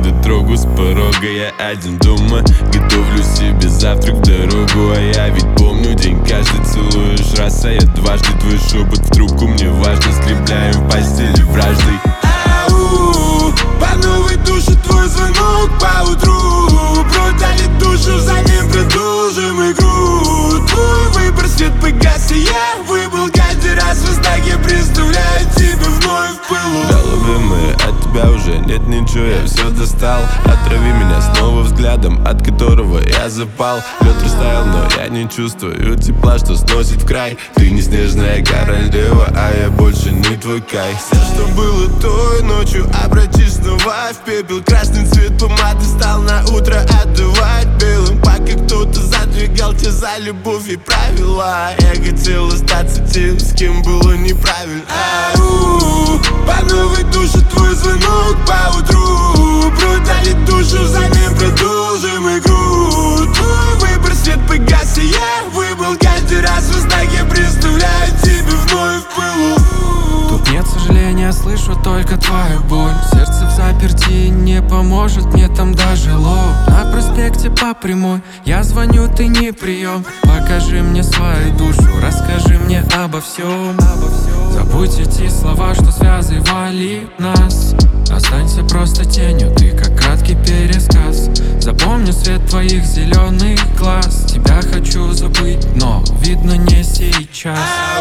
дотрогу с порога. Я один дома, готовлю себе завтрак в дорогу. А я ведь помню день каждый, целуешь раз, а я дважды. Твой шепот в трубку мне важно, скрепляем в постели враждой. Ау, по новой душе твой звонок поутру. Продали душу, взамен продолжим игру. Твой выбор, свет погас, и я выбыл каждый раз. Во снах я представляю тебя вновь в пылу. Да, любимая, от тебя уже нет ничего, я все достал. Отрави меня снова взглядом, от которого я запал. Лед растаял, но я не чувствую тепла, что сносит в край. Ты не снежная королева, а я больше не твой кайф. Все, что было той ночью, обратишь снова в пепел. Красный цвет помады стал на утро отдавать белым. Пока кто-то задвигал тебя за любовь и правила. Я хотел остаться тем, с кем было неправильно. Ау, по новой душе твой звонок поутру. Продали душу, взамен продолжим игру. Твой выбор, свет погас, и я выбыл каждый раз. Во снах я представляю тебя вновь в пылу. Тут нет сожаления, слышу только твою боль. Сердце в заперти не поможет мне там даже лоб. На проспекте по прямой я звоню, ты не прием. Покажи мне свою душу, расскажи мне обо всем. Забудь эти слова, что связывали нас. Останься просто тенью, ты как краткий пересказ. Запомню свет твоих зеленых глаз. Тебя хочу забыть, но видно не сейчас.